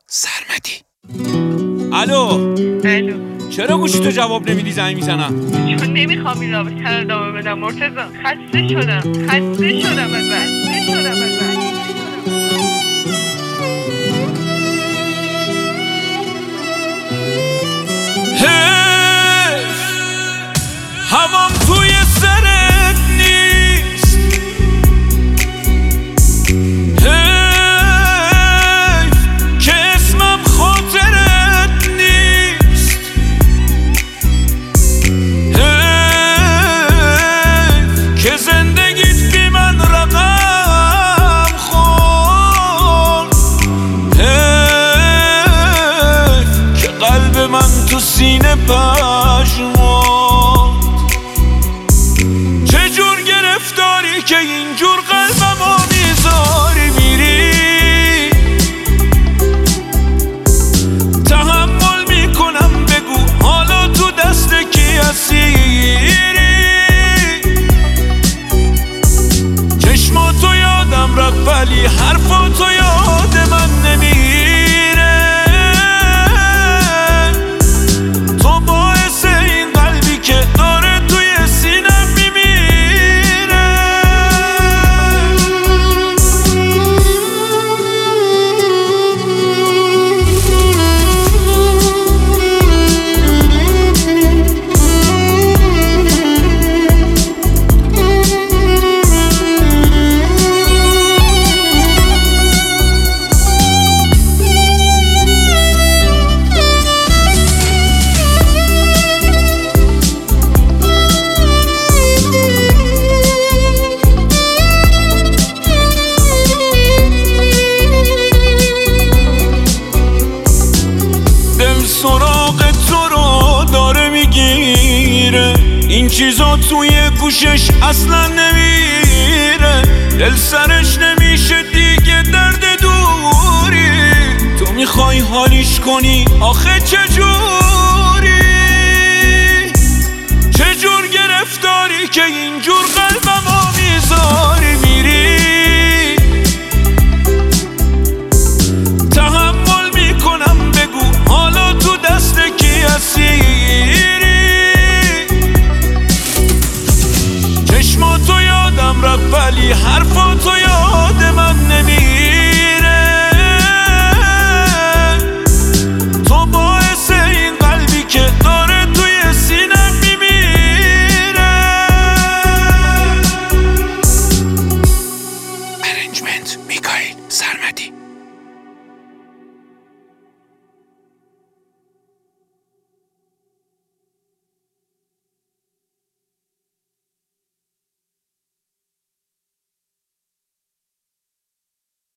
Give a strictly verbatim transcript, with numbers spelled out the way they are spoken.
سرمدی. الو الو، چرا گوشی تو جواب نمیدی؟ زنگ میزنم چون نمیخوام این رابطه رو ادامه بدم مرتضی. خسته شدم خسته شدم ازت خسته شدم ازت حیف هوام توی سرت نیست، حیف که اسمم خاطرت نیست، حیف که زندگیت بی من رقم خورد، حیف که قلب من تو سینه پژمرد. چجور گرفتاری که اینجور قلبمو میذاری میری؟ تحمل میکنم بگو حالا تو دست کی اسیری؟ چشماتو یادم رفت ولی حرفاتو یاد من نمیره. تو باعث این قلبی که داره توی سینم میمیره. دل سراغ تو رو داره میگیره، این چیزا توی گوشش اصلا نمیره. دل سرش نمیشه دیگه درد دوری، تو میخوای حالیش کنی آخه چجوری؟ چجور گرفتاری که اینجا